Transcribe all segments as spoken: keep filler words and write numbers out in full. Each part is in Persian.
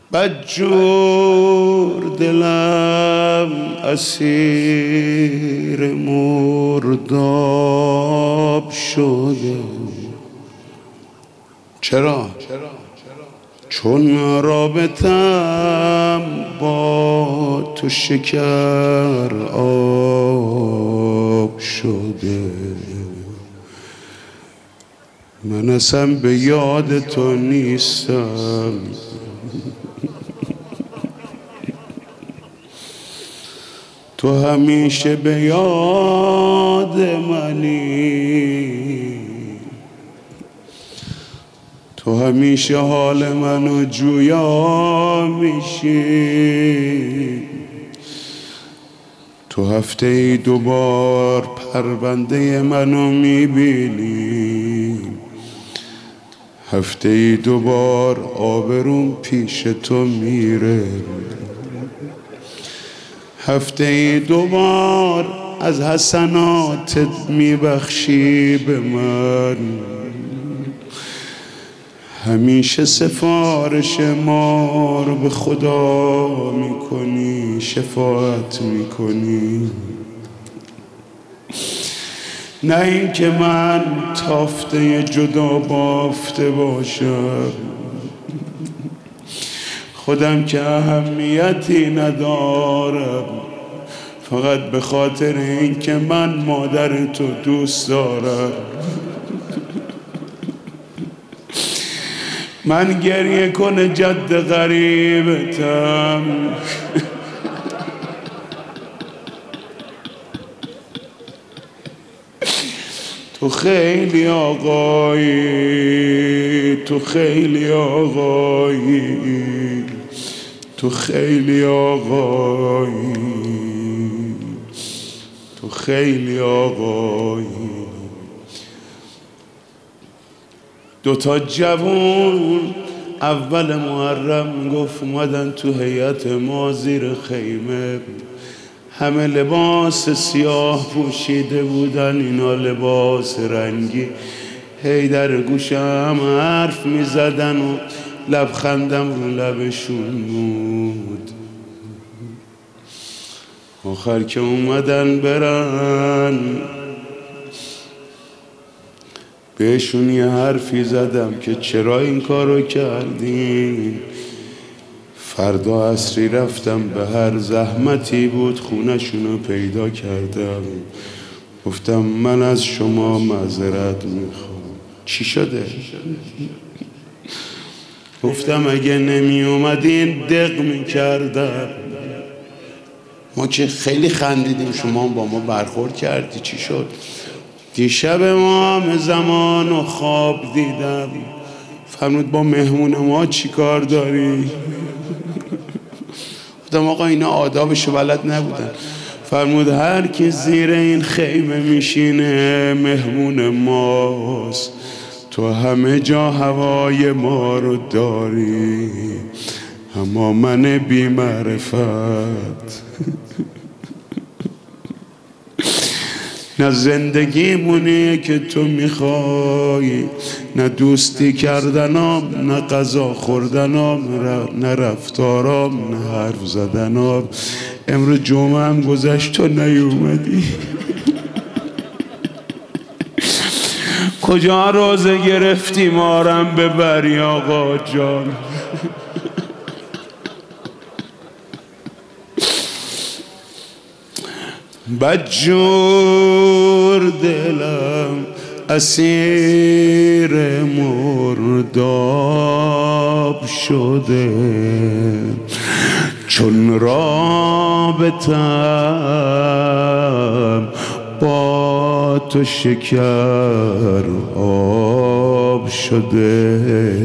بدجور دلم اسیر مرداب شده. چرا؟ چون رابطم با تو شکر آب شده. من اصلا به یاد تو نیستم، تو همیشه به یاد منی. تو همیشه حال منو جویا میشی. تو هفته ای دوبار پرونده منو میبینی. هفته ای دوبار آبروم پیش تو میره. هفته ای دوبار از حسناتت میبخشی به من. همیشه سفارش ما رو به خدا میکنی، شفاعت میکنی. نه این که من تافته جدا بافته باشم، خودم که اهمیتی ندارم، فقط به خاطر این که من مادر تو دوست دارم. من گریه کنه جد غریبتم. تو خیلی آقایی، تو خیلی آقایی، تو خیلی آقایی، تو خیلی آقایی. دوتا جوون اول محرم گفت اومدن تو هیئت ما زیر خیمه. همه لباس سیاه پوشیده بودن، اینا لباس رنگی. هی در گوشم حرف می زدن و لبخندم رو لبشون بود. آخر که اومدن برن بهشون یه حرفی زدم که چرا این کارو کردین. فردا عصری رفتم به هر زحمتی بود خونه‌شونو پیدا کردم. گفتم من از شما معذرت میخوام. چی شده؟ گفتم اگه نمی اومدین دق میکردم. ما که خیلی خندیدیم، شما با ما برخورد کردی. چی شد؟ دیشب امام زمان و خواب دیدم. فرمود با مهمون ما چی کار داری؟ گفتم آقا اینا آدابشو بلد نبودن. فرمود هر کی زیر این خیمه میشینه مهمون ماست. تو همه جا هوای ما رو داری، اما من بی معرفت. نه زندگیمونه که تو میخوای، نه دوستی کردنام، نه غذا خوردنام، نه رفتارام، نه حرف زدنام. امروز جمعه هم گذشت تو نیومدی. کجا روزه گرفتی مارم ببری آقا جان؟ بدجور دلم اسیر مرداب شده. چون رابطم با تو شکر آب شده.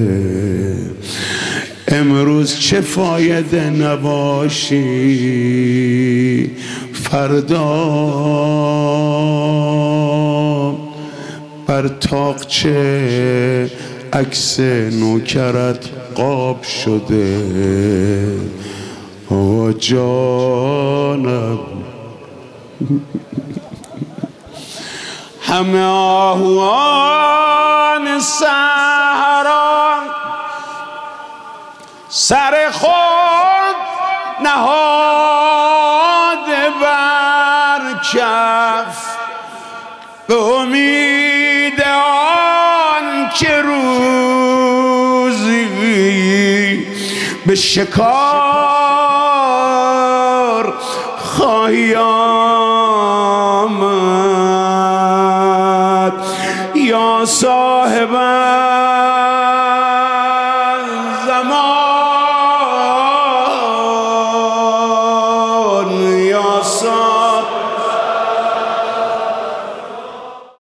امروز چه فایده نباشی، فردا بر طاقچه عکس نوکرت قاب شده. آقا جانم همه آهوان صحرا سر خود نهاده بر کف به امید آن که روزی به شکار خواهی آمد. یا صاحب